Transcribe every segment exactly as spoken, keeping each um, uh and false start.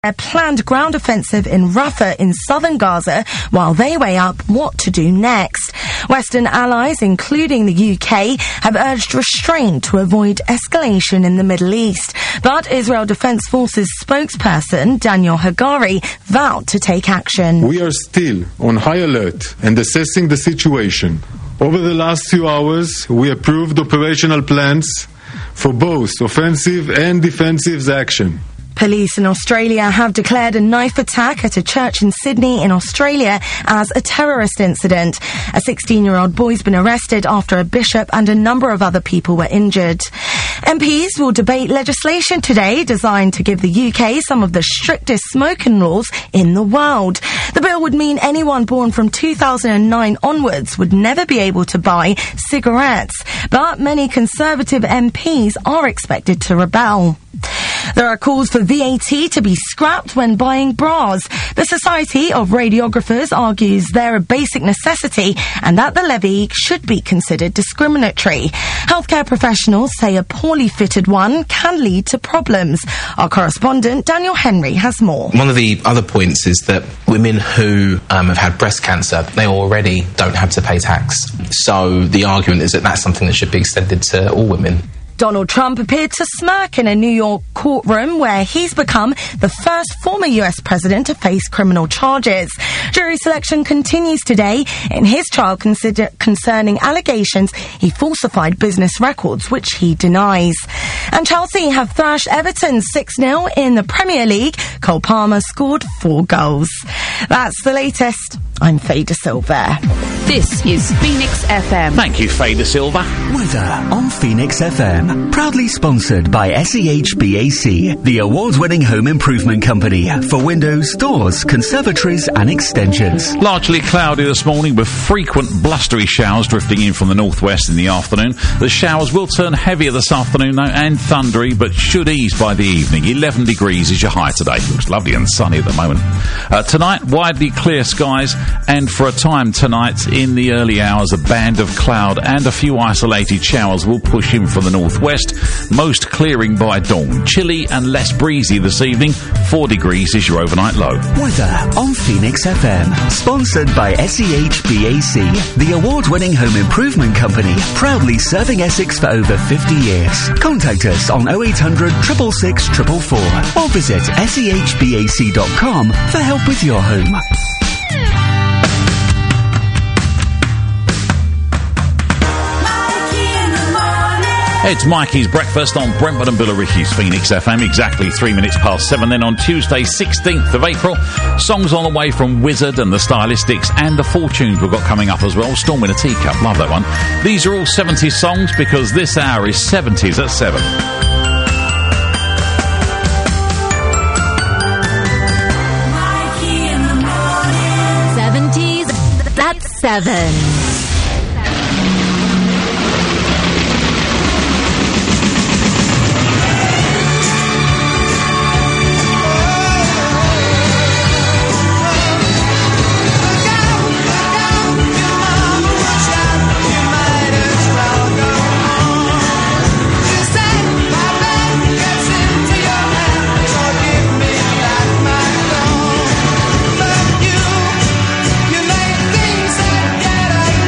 a planned ground offensive in Rafah in southern Gaza while they weigh up what to do next. Western allies, including the U K, have urged restraint to avoid escalation in the Middle East. But Israel Defense Forces spokesperson Daniel Hagari vowed to take action. We are still on high alert and assessing the situation. Over the last few hours, we approved operational plans for both offensive and defensive action. Police in Australia have declared a knife attack at a church in Sydney in Australia as a terrorist incident. A sixteen-year-old boy's been arrested after a bishop and a number of other people were injured. M Ps will debate legislation today designed to give the U K some of the strictest smoking laws in the world. The bill would mean anyone born from two thousand nine onwards would never be able to buy cigarettes. But many Conservative M Ps are expected to rebel. There are calls for V A T to be scrapped when buying bras. The Society of Radiographers argues they're a basic necessity and that the levy should be considered discriminatory. Healthcare professionals say a poorly fitted one can lead to problems. Our correspondent Daniel Henry has more. One of the other points is that women who um, have had breast cancer, they already don't have to pay tax. So the argument is that that's something that should be extended to all women. Donald Trump appeared to smirk in a New York courtroom where he's become the first former U S president to face criminal charges. Jury selection continues today in his trial consider- concerning allegations he falsified business records, which he denies. And Chelsea have thrashed Everton six nil in the Premier League. Cole Palmer scored four goals. That's the latest. I'm Faye De Silva. This is Phoenix F M. Thank you, Faye De Silva. Weather on Phoenix F M. Proudly sponsored by S E H B A C, the award-winning home improvement company for windows, doors, conservatories and extensions. Largely cloudy this morning with frequent blustery showers drifting in from the northwest in the afternoon. The showers will turn heavier this afternoon though and thundery, but should ease by the evening. eleven degrees is your high today. Looks lovely and sunny at the moment. Uh, tonight, widely clear skies, and for a time tonight in the early hours a band of cloud and a few isolated showers will push in from the northwest, most clearing by dawn. Chilly and less breezy this evening. four degrees is your overnight low. Weather on Phoenix F M. Sponsored by S E H B A C, the award-winning home improvement company, proudly serving Essex for over fifty years. Contact us on oh eight hundred, six six six, four four four or visit S E H B A C dot com for help with your home. It's Mikey's Breakfast on Brentford and Billericay's Phoenix F M, exactly three minutes past seven. Then on Tuesday, sixteenth of April, songs on the way from Wizard and the Stylistics and the Fortunes we've got coming up as well. Storm in a Teacup, love that one. These are all seventies songs because this hour is seventies at seven. seventies at seven. You make things that get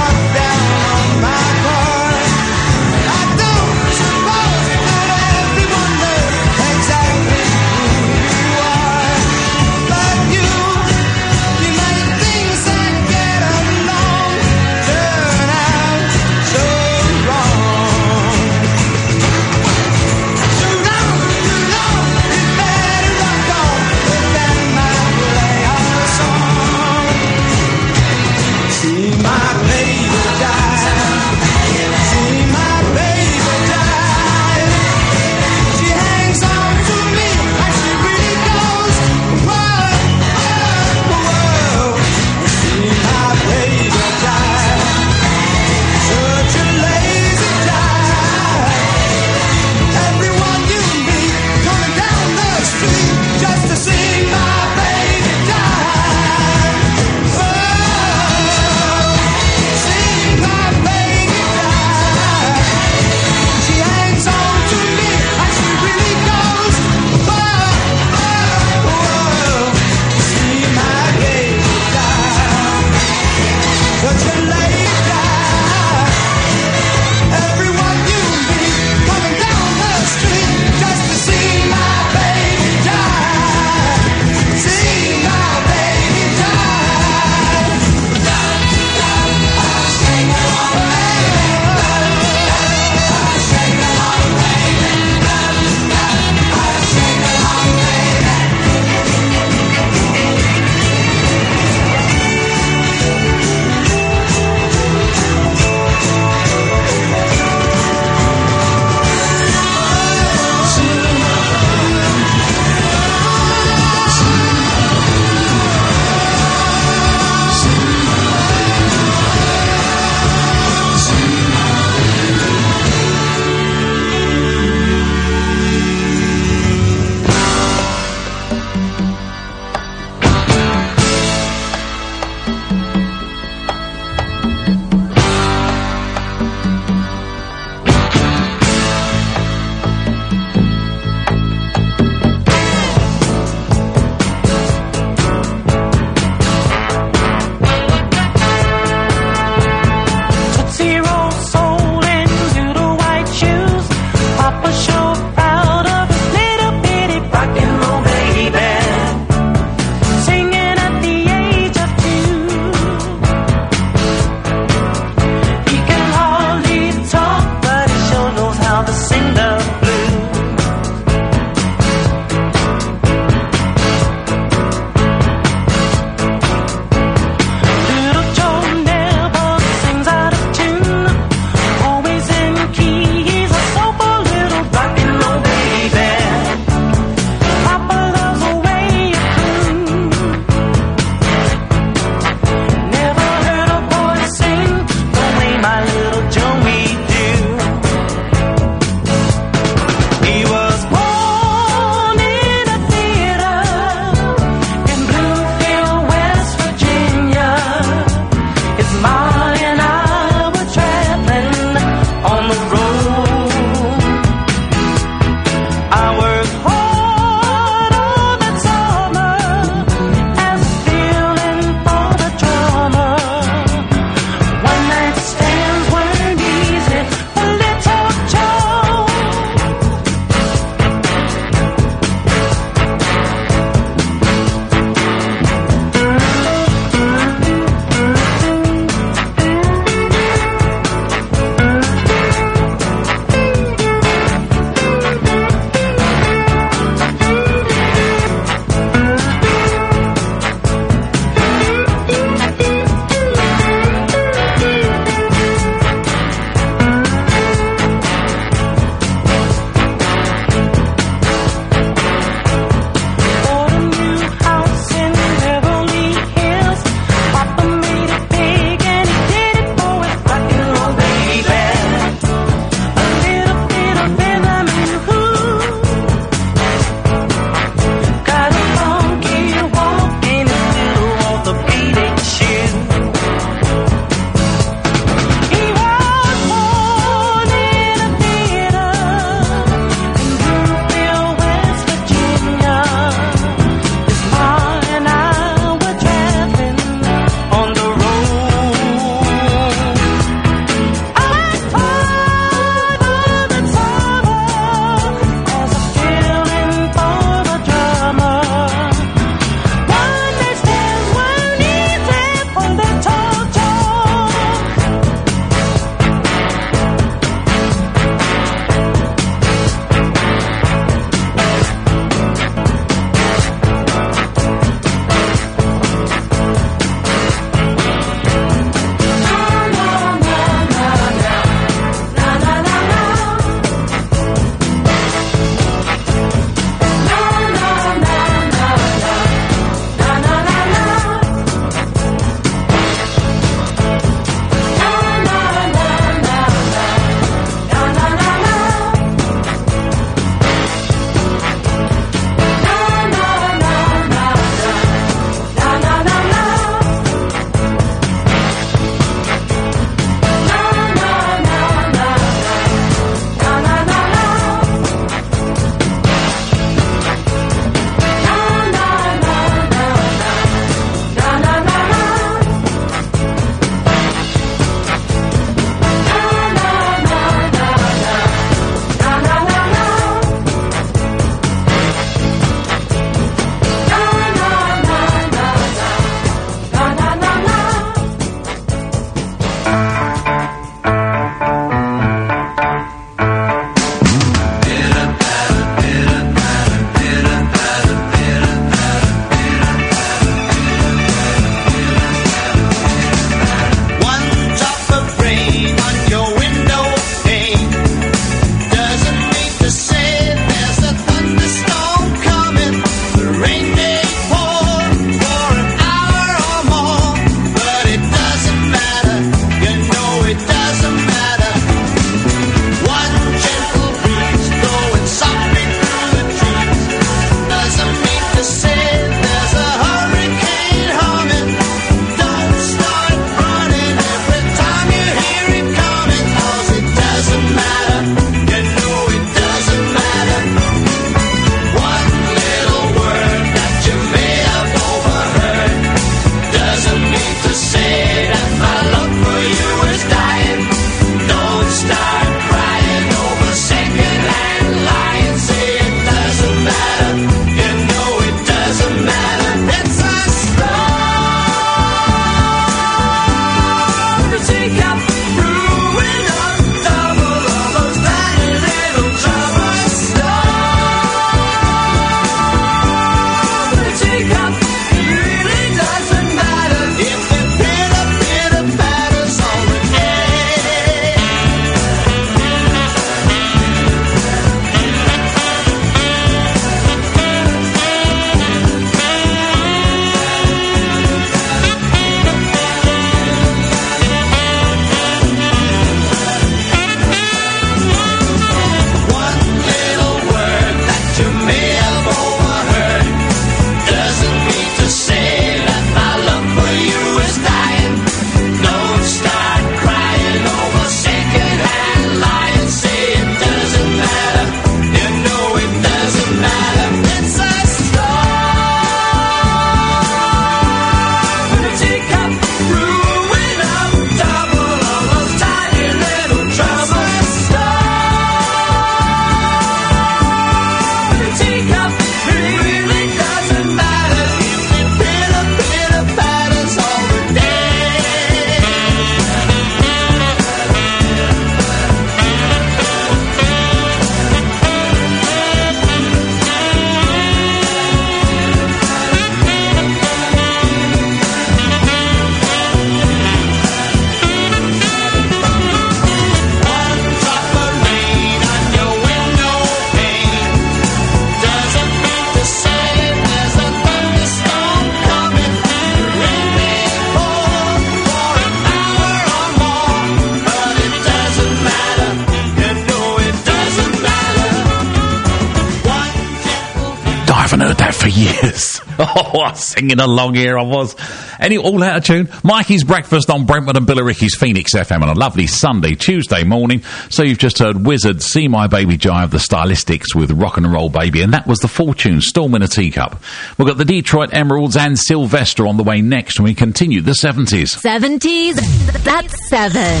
haven't heard that for years. Oh, I was singing along here, I was. Anyway, all out of tune. Mikey's Breakfast on Brentwood and Billericay's Phoenix F M on a lovely Sunday, Tuesday morning. So you've just heard Wizard, See My Baby Jive, the Stylistics with Rock and Roll Baby, and that was the Fortune, Storm in a Teacup. We've got the Detroit Emeralds and Sylvester on the way next, and we continue the seventies. seventies, that's seven.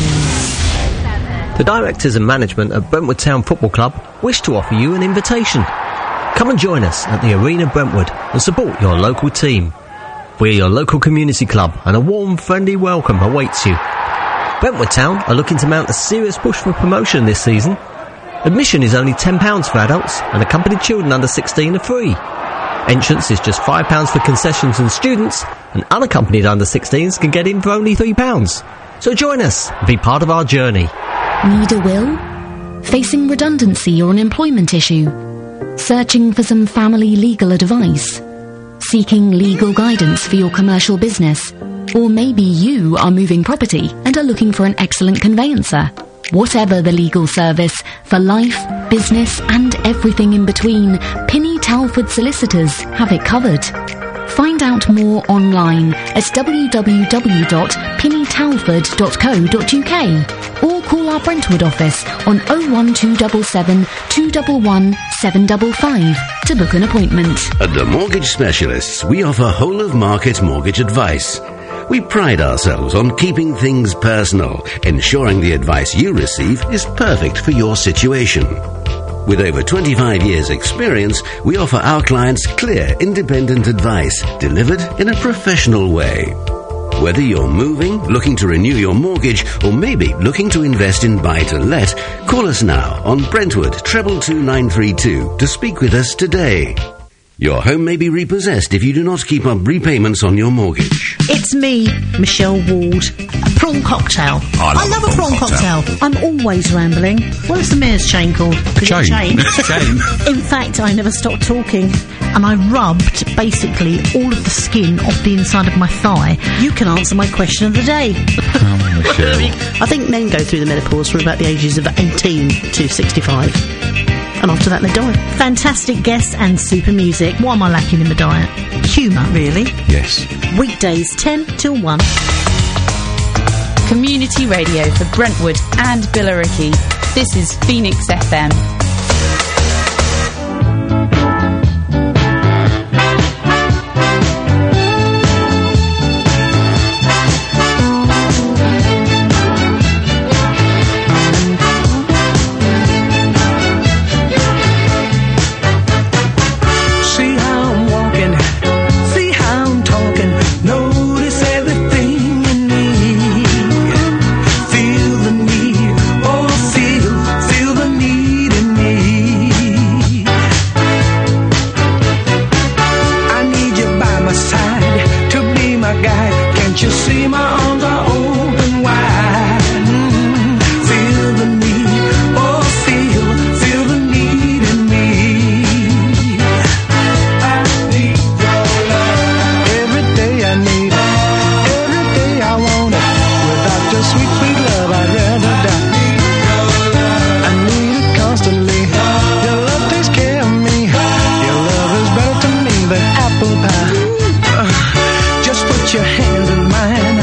The directors and management at Brentwood Town Football Club wish to offer you an invitation. Come and join us at the Arena Brentwood and support your local team. We're your local community club and a warm, friendly welcome awaits you. Brentwood Town are looking to mount a serious push for promotion this season. Admission is only ten pounds for adults and accompanied children under sixteen are free. Entrance is just five pounds for concessions and students, and unaccompanied under sixteens can get in for only three pounds. So join us and be part of our journey. Need a will? Facing redundancy or an employment issue? Searching for some family legal advice? Seeking legal guidance for your commercial business? Or maybe you are moving property and are looking for an excellent conveyancer? Whatever the legal service, for life, business and everything in between, Pinny Talford Solicitors have it covered. Find out more online at w w w dot pinny talford dot co dot u k or call our Brentwood office on oh one two seven seven, two one one, seven five five to book an appointment. At The Mortgage Specialists, we offer whole-of-market mortgage advice. We pride ourselves on keeping things personal, ensuring the advice you receive is perfect for your situation. With over twenty-five years' experience, we offer our clients clear, independent advice delivered in a professional way. Whether you're moving, looking to renew your mortgage, or maybe looking to invest in buy-to-let, call us now on Brentwood two two nine three two to speak with us today. Your home may be repossessed if you do not keep up repayments on your mortgage. It's me, Michelle Ward. A prawn cocktail. I love, I love a a prawn, prawn cocktail. cocktail. I'm always rambling. What's the mayor's chain called? Is it Chain. chain? It's chain. In fact, I never stopped talking. And I rubbed, basically, all of the skin off the inside of my thigh. You can answer my question of the day. Oh, Michelle. I think men go through the menopause from about the ages of eighteen to sixty-five. And after that they die. Fantastic guests and super music. What am I lacking in the diet? Humour, really. Yes. Weekdays ten till one. Community radio for Brentwood and Billericay. This is Phoenix F M. Just put your hand in mine.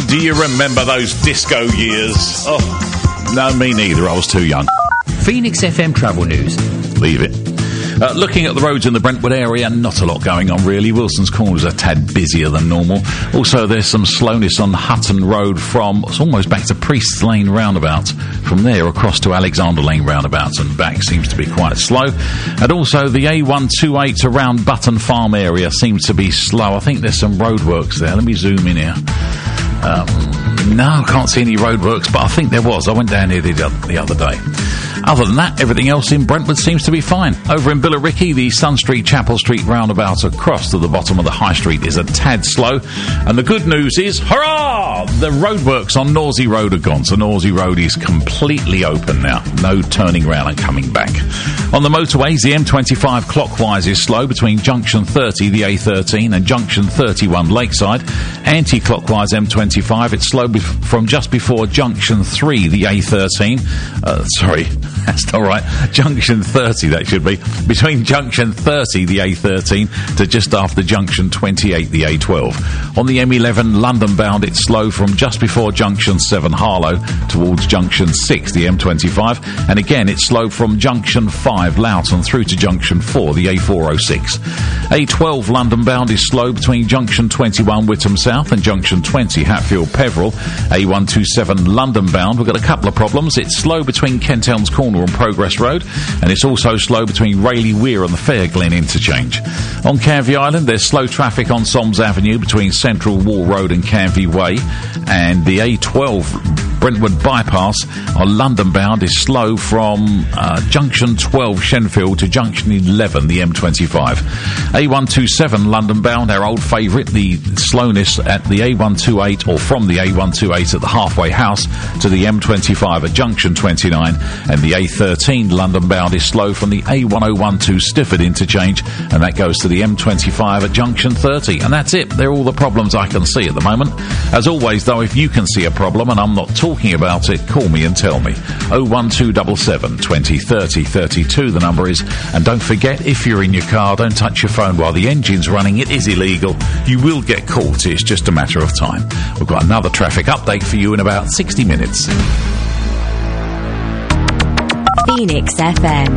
Oh, do you remember those disco years? Oh, no, me neither. I was too young. Phoenix F M Travel News. Leave it. Uh, looking at the roads in the Brentwood area, not a lot going on really. Wilson's Corners are a tad busier than normal. Also, there's some slowness on Hutton Road from, it's almost back to Priest's Lane roundabout. From there across to Alexander Lane roundabout and back seems to be quite slow. And also the A one twenty-eight around Button Farm area seems to be slow. I think there's some roadworks there. Let me zoom in here. Um, no, I can't see any roadworks, but I think there was. I went down here the, the other day. Other than that, everything else in Brentwood seems to be fine. Over in Billericay, the Sun Street, Chapel Street roundabout across to the bottom of the High Street is a tad slow. And the good news is, hurrah! The roadworks on Norsey Road are gone, so Norsey Road is completely open now. No turning round and coming back. On the motorways, the M twenty-five clockwise is slow between Junction thirty, the A thirteen, and Junction thirty-one Lakeside. Anti-clockwise M twenty-five, it's slow bef- from just before Junction three, the A thirteen. Uh, sorry. That's not right. Junction thirty, that should be. Between Junction thirty, the A thirteen, to just after Junction twenty-eight, the A twelve. On the M eleven, London bound, it's slow from just before Junction seven, Harlow, towards Junction six, the M twenty-five. And again, it's slow from Junction five, Loughton, through to Junction four, the A four oh six. A twelve, London bound, is slow between Junction twenty-one, Whittam South, and Junction twenty, Hatfield, Peveril. A one twenty-seven, London bound, we've got a couple of problems. It's slow between Kent Elms Corner and Progress Road, and it's also slow between Rayleigh Weir and the Fair Glen interchange. On Canvey Island, there's slow traffic on Soms Avenue between Central Wall Road and Canvey Way, and the A twelve Brentwood bypass on London bound is slow from uh, Junction twelve Shenfield to Junction eleven, the M twenty-five. A one twenty-seven London bound, our old favourite, the slowness at the A one twenty-eight, or from the A one twenty-eight at the halfway house to the M twenty-five at Junction twenty-nine, and the A thirteen London bound is slow from the A one oh one to Stifford interchange, and that goes to the M twenty-five at Junction thirty. And that's it. They're all the problems I can see at the moment. As always, though, if you can see a problem and I'm not talking about it, call me and tell me. oh one two seven seven, twenty, thirty, thirty-two, the number is. And don't forget, if you're in your car, don't touch your phone while the engine's running. It is illegal. You will get caught. It's just a matter of time. We've got another traffic update for you in about sixty minutes. Phoenix F M.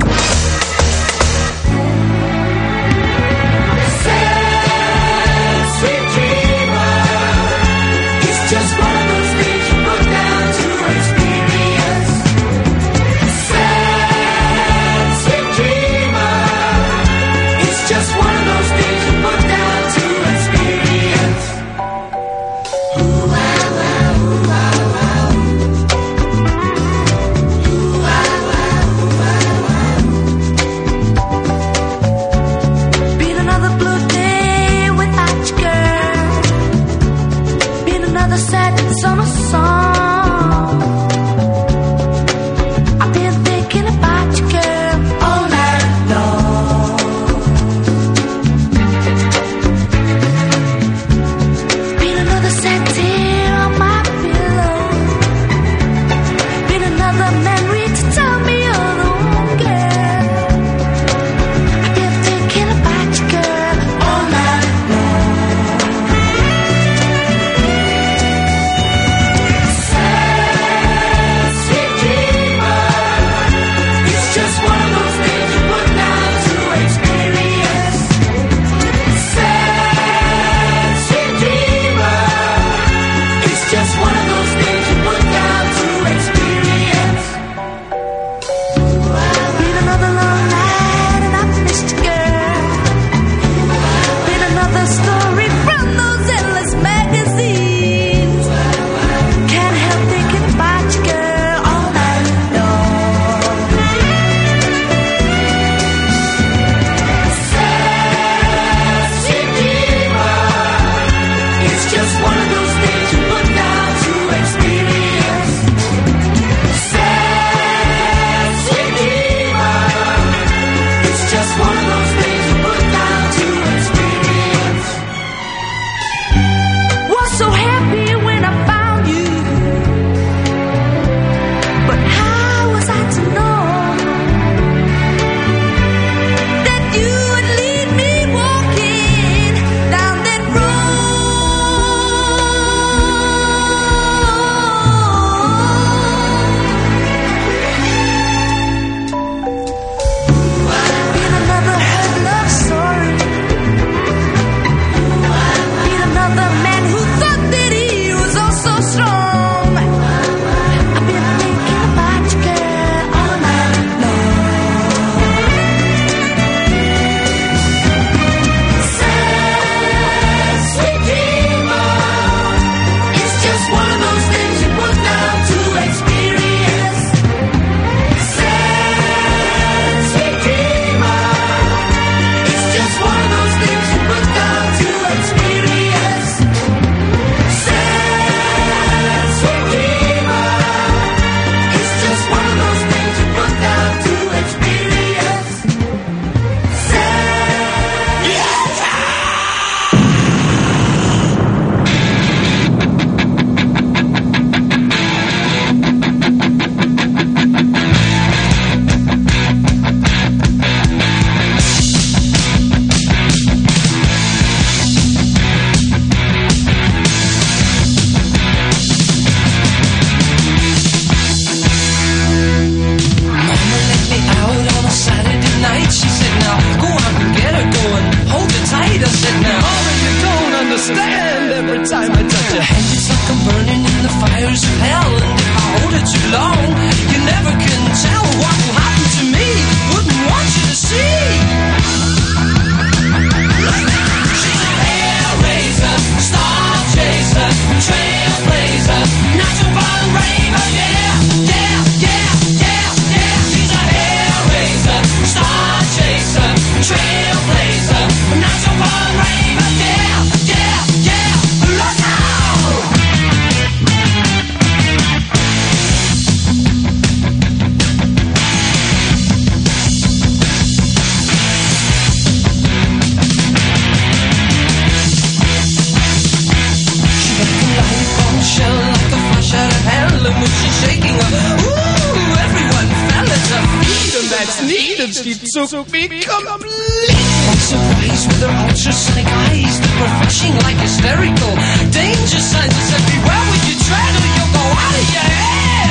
bombshell like a flash out of hell. And when she's shaking up, ooh, everyone fell at her feet. And that's neat, and she took me complete. By surprise with her ultrasonic eyes that were flashing like hysterical danger signs. I said, beware when you tread or you'll go out of your head.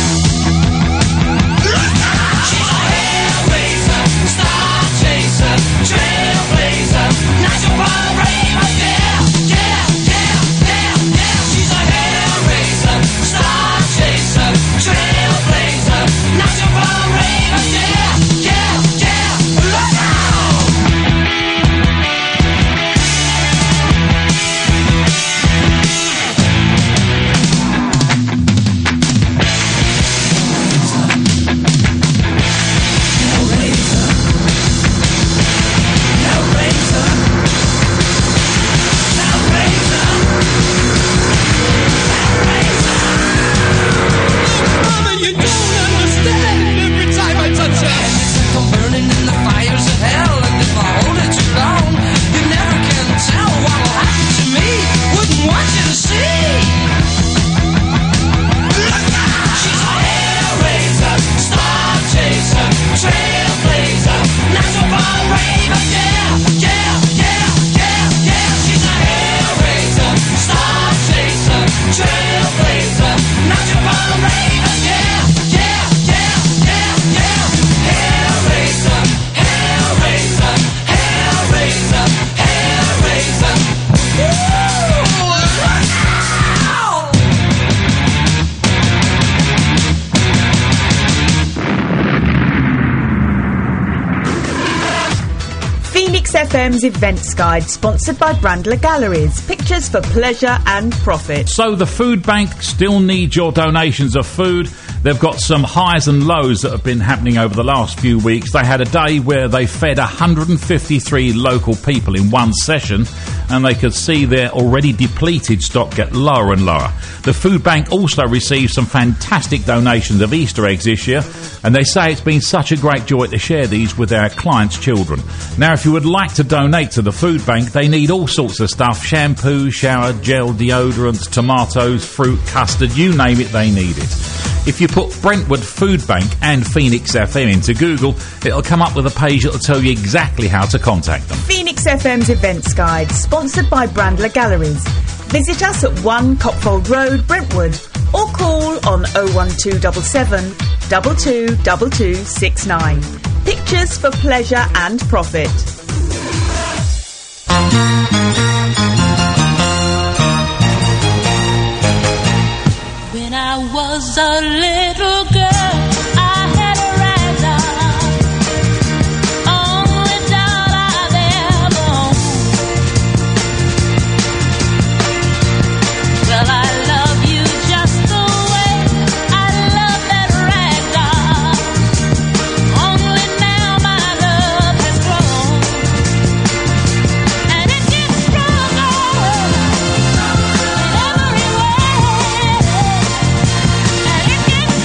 She's a hellraiser, star chaser, trailblazer, natural born raver, yeah, yeah, yeah, yeah, yeah. She's a hellraiser, star chaser, trailblazer, natural born raver, yeah, yeah, yeah. Look out! F M's Events Guide, sponsored by Brandler Galleries. Pictures for pleasure and profit. So the food bank still needs your donations of food. They've got some highs and lows that have been happening over the last few weeks. They had a day where they fed one hundred fifty-three local people in one session, and they could see their already depleted stock get lower and lower. The food bank also received some fantastic donations of Easter eggs this year, and they say it's been such a great joy to share these with our clients' children. Now, if you would like to donate to the food bank, they need all sorts of stuff: shampoo, shower gel, deodorants, tomatoes, fruit, custard, you name it, they need it. If you put Brentwood Food Bank and Phoenix F M into Google, it'll come up with a page that'll tell you exactly how to contact them. Phoenix F M's Events Guide, sponsored by Brandler Galleries. Visit us at one Copfold Road, Brentwood, or call on oh one two seven seven, two two two two six nine. Pictures for pleasure and profit. When I was a little girl, I had a rag doll, only doll I've ever owned. Well, I love you just the way I love that rag doll, only now my love has grown, and it gets stronger in every way. And it gets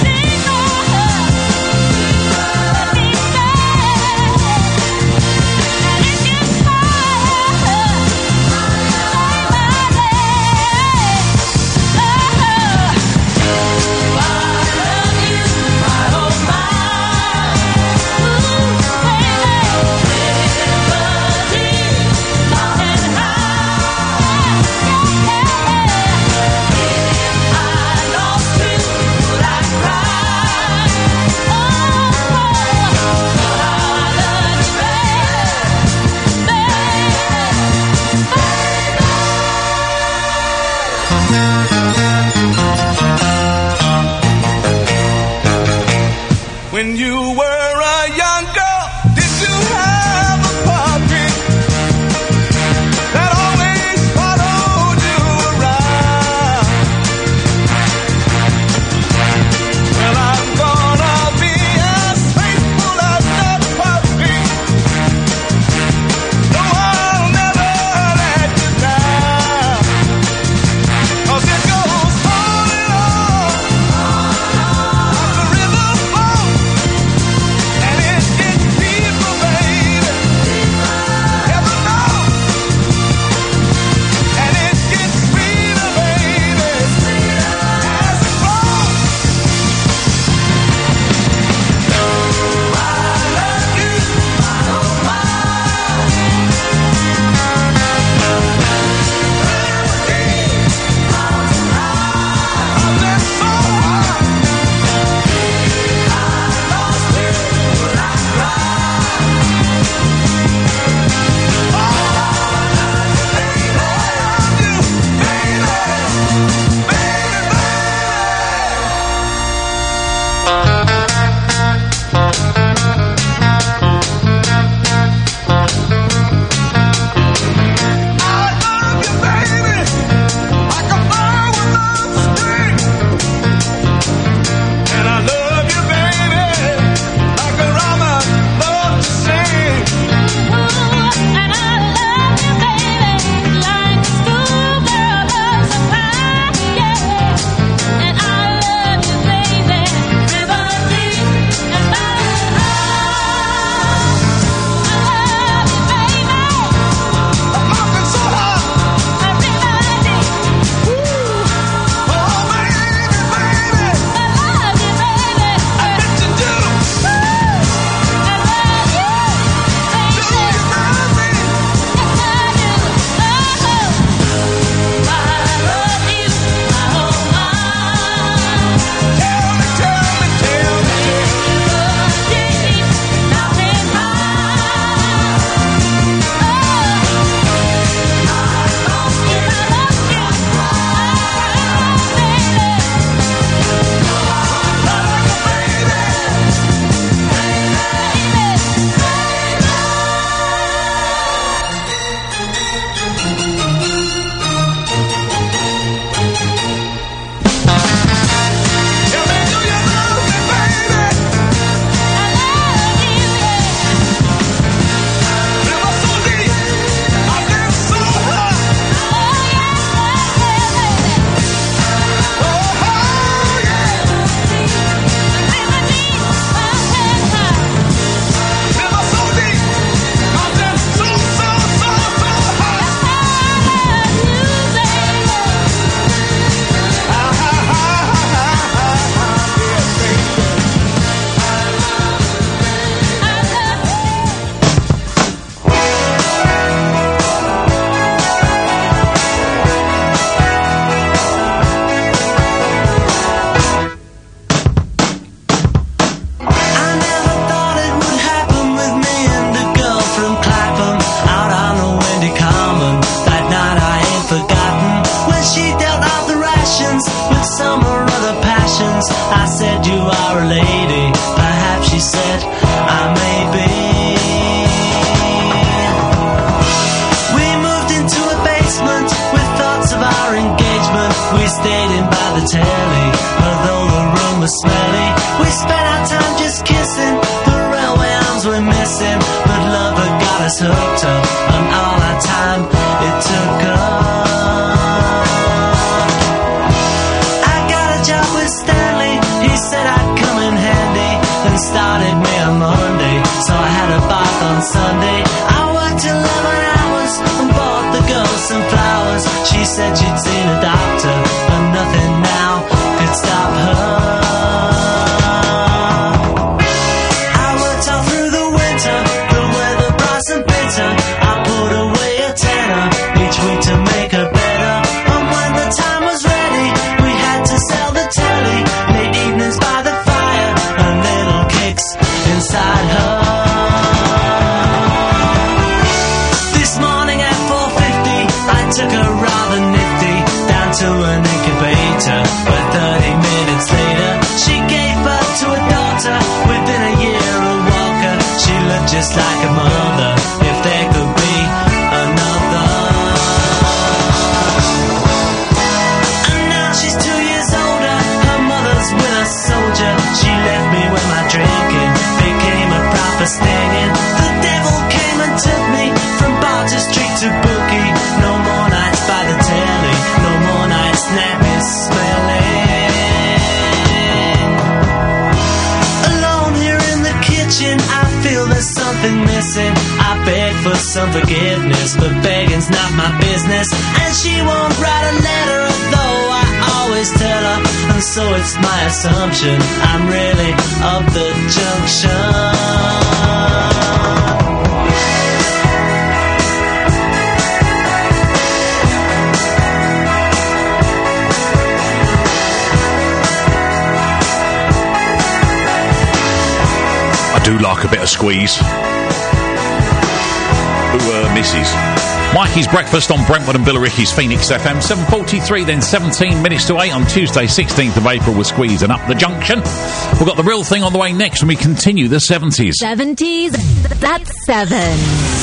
by the telly, although the room was smelly. We spent our time just kissing, the railway arms were missing, but love had got us hooked up, and all our time it took up. I got a job with Stanley, he said I'd come in handy, and started me on Monday, so I had a bath on Sunday. I worked eleven hours and bought the girl some flowers. She said she'd seen a doctor, and nothing now could stop her. I worked all through the winter, the weather bright and bitter. I put away a tenner each week to make her better. And when the time was ready, we had to sell the telly. Late evenings by the fire, and little kicks inside her. This morning at four fifty, I took her rather nifty down to an incubator, but thirty minutes later she gave birth to a daughter. Within a year a walker, she looked just like a mother, if there could be another. And now she's two years older, her mother's with a soldier. She left me when my drinking became a proper stinging. The devil came and took me from bar to street to bookie. No more nights by the telly, no more nights nappy smelling. Alone here in the kitchen, I feel there's something missing. I beg for some forgiveness, but begging's not my business. And she won't write a letter, although I always tell her. And so it's my assumption I'm really of the junction. I do like a bit of squeeze. Who uh, misses? Mikey's Breakfast on Brentwood and Billericay's Phoenix F M. seven forty-three, then seventeen minutes to eight on Tuesday, sixteenth of April. We're squeezing up the junction. We've got the real thing on the way next, and we continue the seventies. seventies, that's seven.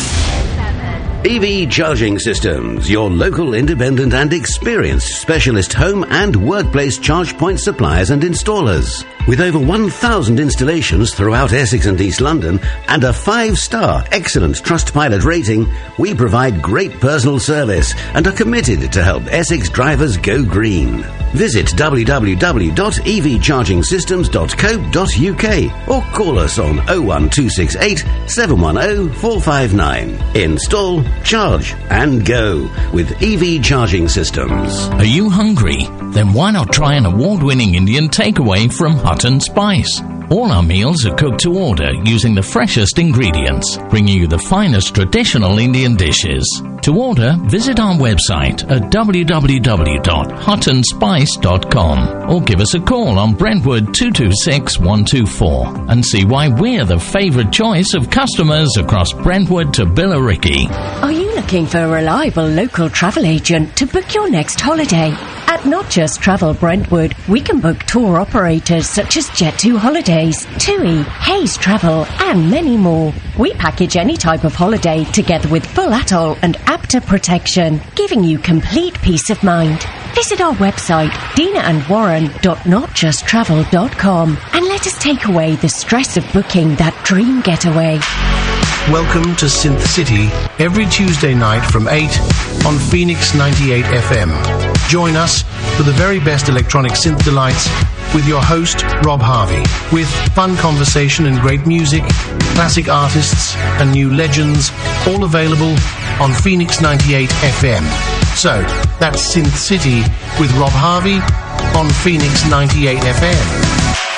E V Charging Systems, your local independent and experienced specialist home and workplace charge point suppliers and installers. With over one thousand installations throughout Essex and East London and a five-star excellent Trustpilot rating, we provide great personal service and are committed to help Essex drivers go green. Visit w w w dot e v charging systems dot co dot u k or call us on oh one two six eight, seven one oh, four five nine. Install, charge and go with E V Charging Systems. Are you hungry? Then why not try an award-winning Indian takeaway from Hut and Spice? All our meals are cooked to order using the freshest ingredients, bringing you the finest traditional Indian dishes. To order, visit our website at w w w dot hut and spice dot com or give us a call on Brentwood two two six, one two four and see why we're the favourite choice of customers across Brentwood to Billericay. Are you looking for a reliable local travel agent to book your next holiday? At Not Just Travel Brentwood, we can book tour operators such as Jet two Holidays, TUI, Hayes Travel, and many more. We package any type of holiday together with full atoll and APTA protection, giving you complete peace of mind. Visit our website, dina and warren dot not just travel dot com, and let us take away the stress of booking that dream getaway. Welcome to Synth City, every Tuesday night from eight on Phoenix ninety-eight F M. Join us for the very best electronic synth delights with your host, Rob Harvey, with fun conversation and great music, classic artists and new legends, all available on Phoenix ninety-eight F M. So, that's Synth City with Rob Harvey on Phoenix ninety-eight F M.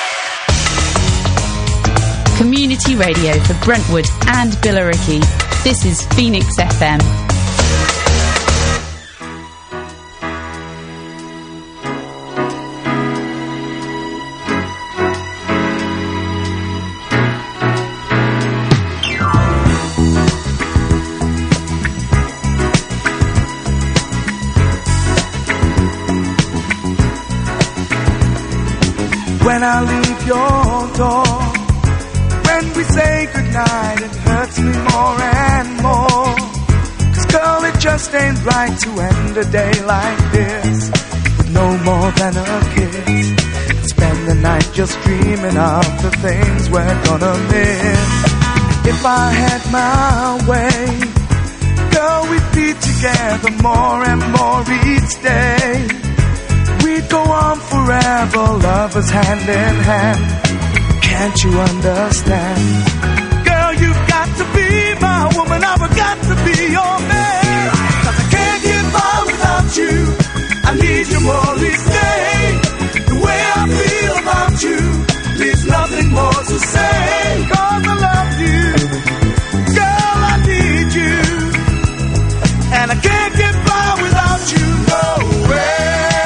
Community radio for Brentwood and Billericay. This is Phoenix F M. When I leave your door, when we say goodnight, it hurts me more and more. Cause girl, it just ain't right to end a day like this with no more than a kiss. Spend the night just dreaming of the things we're gonna miss. If I had my way, girl, we'd be together more and more each day. We'd go on forever, lovers hand in hand. Can't you understand? Girl, you've got to be my woman, I've got to be your man. 'Cause I can't get by without you, I need you more each day. The way I feel about you leaves nothing more to say. 'Cause I love you, girl, I need you, and I can't get by without you, no way.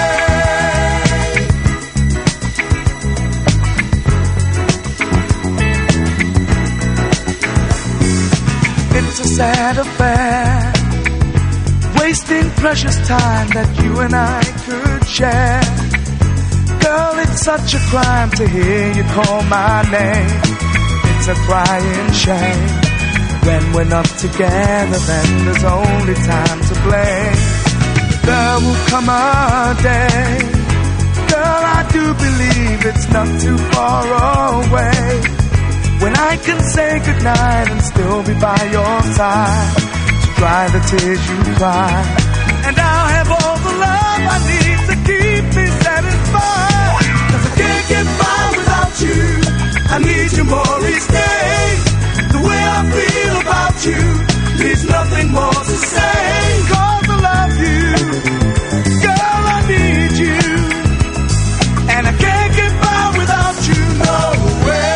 It's a sad affair, wasting precious time that you and I could share. Girl, it's such a crime to hear you call my name. It's a crying shame. When we're not together, then there's only time to blame. There will come a day, girl, I do believe it's not too far away, when I can say goodnight and still be by your side, to dry the tears you cry. And I'll have all the love I need to keep me satisfied. 'Cause I can't get by without you, I need you more each day. The way I feel about you leaves nothing more to say. 'Cause I love you, girl, I need you, and I can't get by without you, no way.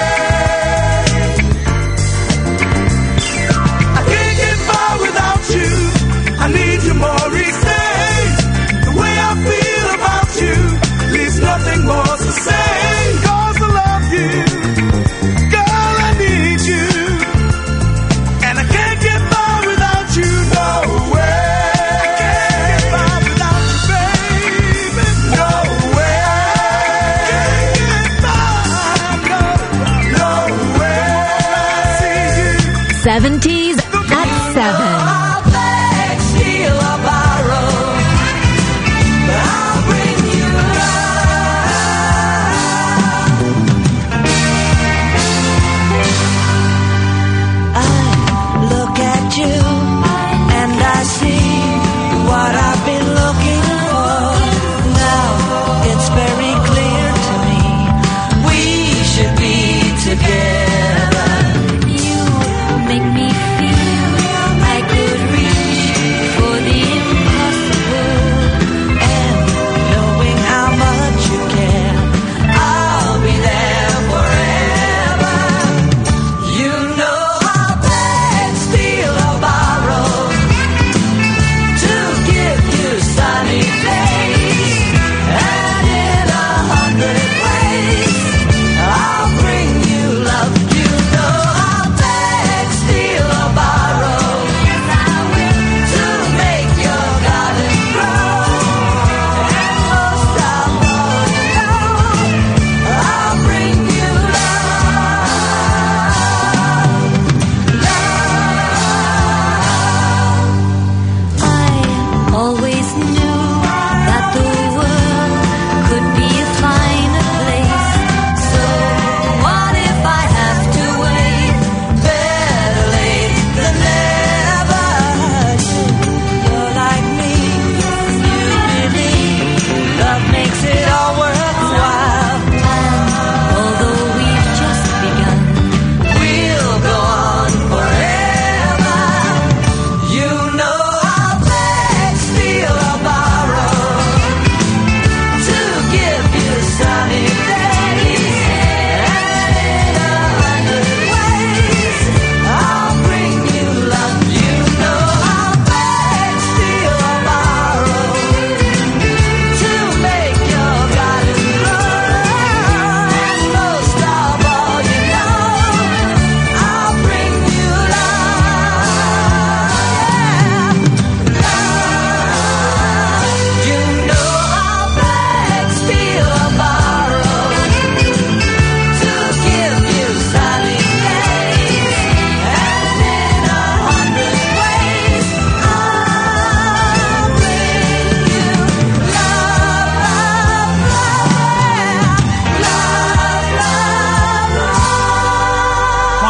I can't get by without you, I need you more each day. The way I feel about you leaves nothing more to say. 'Cause I love you, girl, I need you, and I can't get by without you, no way. I can't get by without you, baby, no way. I can't get by, no, no way. See you. seventies at seven. What I've been looking for. Now it's very clear to me, we should be together. You make me feel like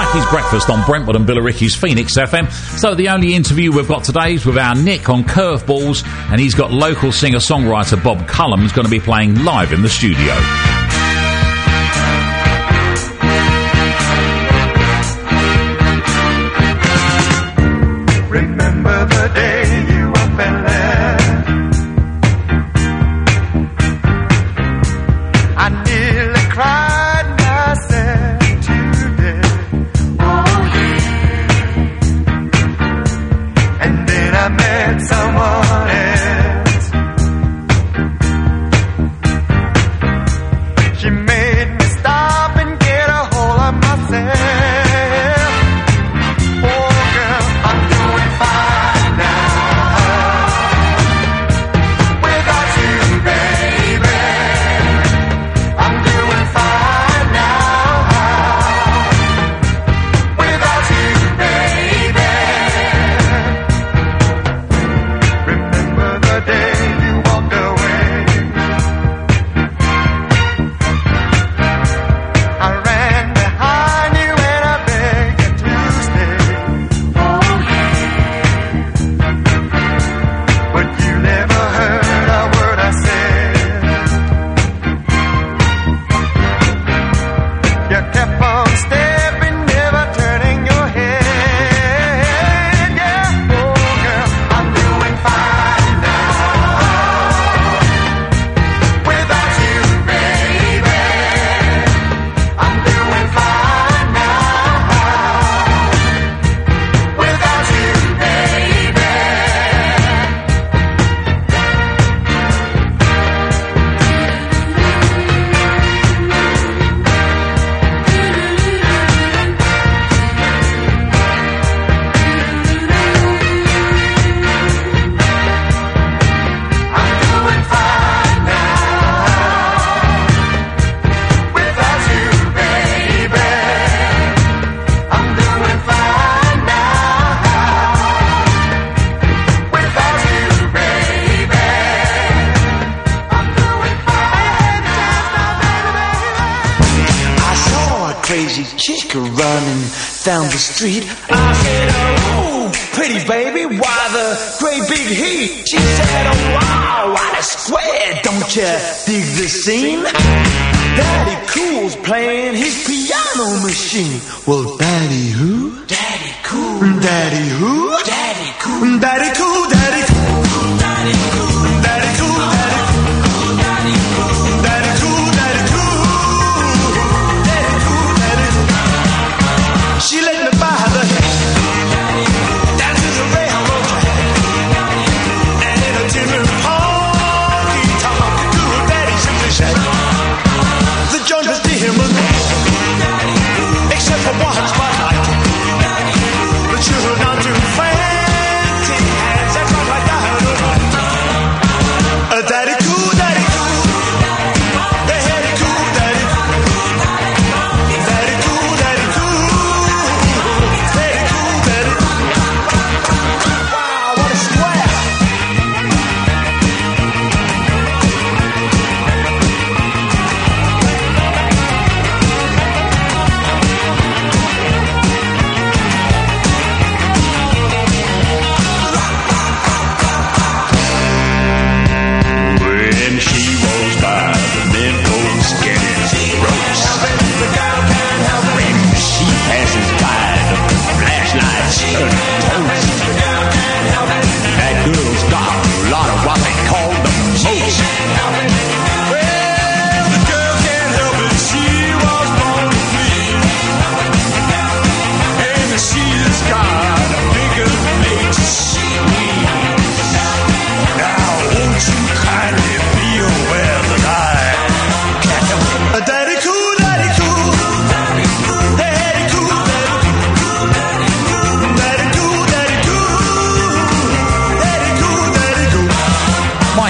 Jackie's Breakfast on Brentwood and Billericay's Phoenix F M. So the only interview we've got today is with our Nick on Curveballs, and he's got local singer-songwriter Bob Cullum, who's going to be playing live in the studio. Remember the day you up and left. I nearly cried myself to death. Oh yeah. And then I met someone else. She made me stop and get a hold of myself. Oh girl, I'm doing fine now. Without you, baby, I'm doing fine now. Without you, baby. Remember the day you walked away. I ran behind you and I begged you to stay. Oh yeah. But you never heard a word I said. You kept on stepping, never turning your head. Yeah, oh girl, I'm doing fine now. Without you, baby, I'm doing fine now. Without you, baby. I'm doing fine now. Without you, baby. I'm doing fine now. Without you, baby. I'm doing fine now. I saw a crazy chick running down the street. I said, oh, pretty baby, why the great big heat? She said, oh wow, what a square, don't you dig the scene? Daddy Cool's playing his piano machine. Well, Daddy who? Daddy Cool. Daddy who? Daddy Cool. Daddy Cool, Daddy Cool. Daddy Cool. Daddy Cool, Daddy Cool. Daddy Cool. Daddy Cool, Daddy Cool. Daddy Cool, Daddy Cool. She let me buy the dances a railroad track. And in a tin honky tonk, cool daddy simply said, the joint was dim, except for one spotlight. But you're not too fancy hands that rock like that.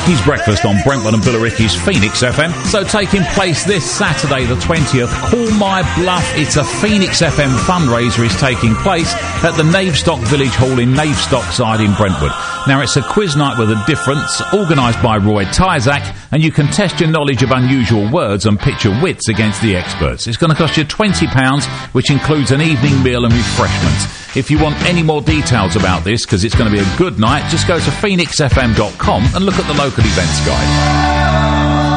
Ricky's Breakfast on Brentwood and Billericay's Phoenix F M. So taking place this Saturday the twentieth, Call My Bluff. It's a Phoenix F M fundraiser is taking place at the Navestock Village Hall in Navestock side in Brentwood. Now it's a quiz night with a difference, organised by Roy Tyzak, and you can test your knowledge of unusual words and pitch your wits against the experts. It's going to cost you twenty pounds, which includes an evening meal and refreshments. If you want any more details about this, because it's going to be a good night, just go to phoenix f m dot com and look at the local events guide.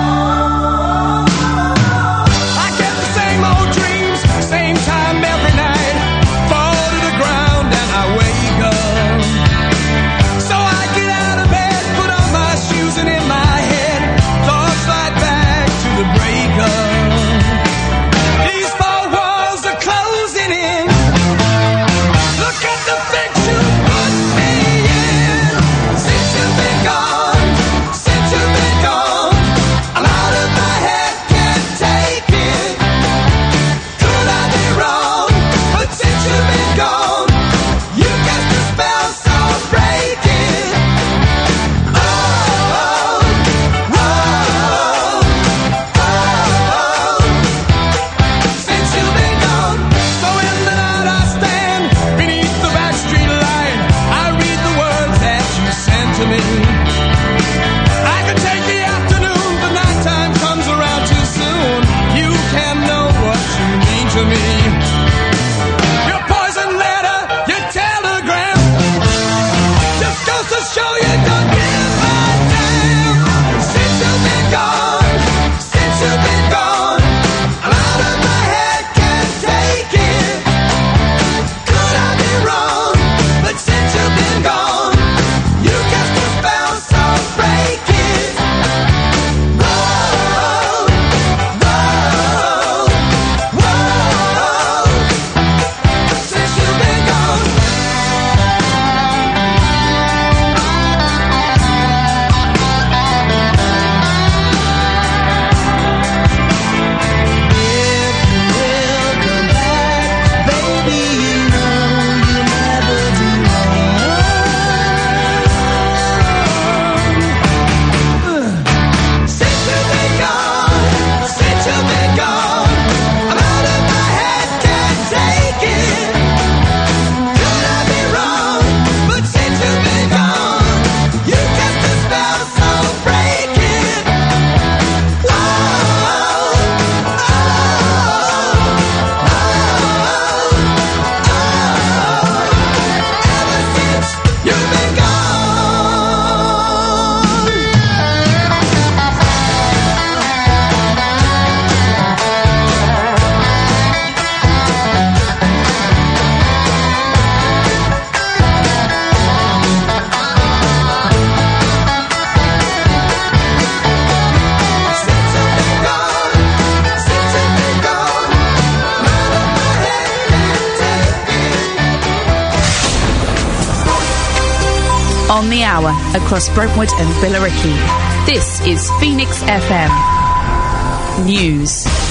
On the hour, across Brentwood and Billericay. This is Phoenix F M News.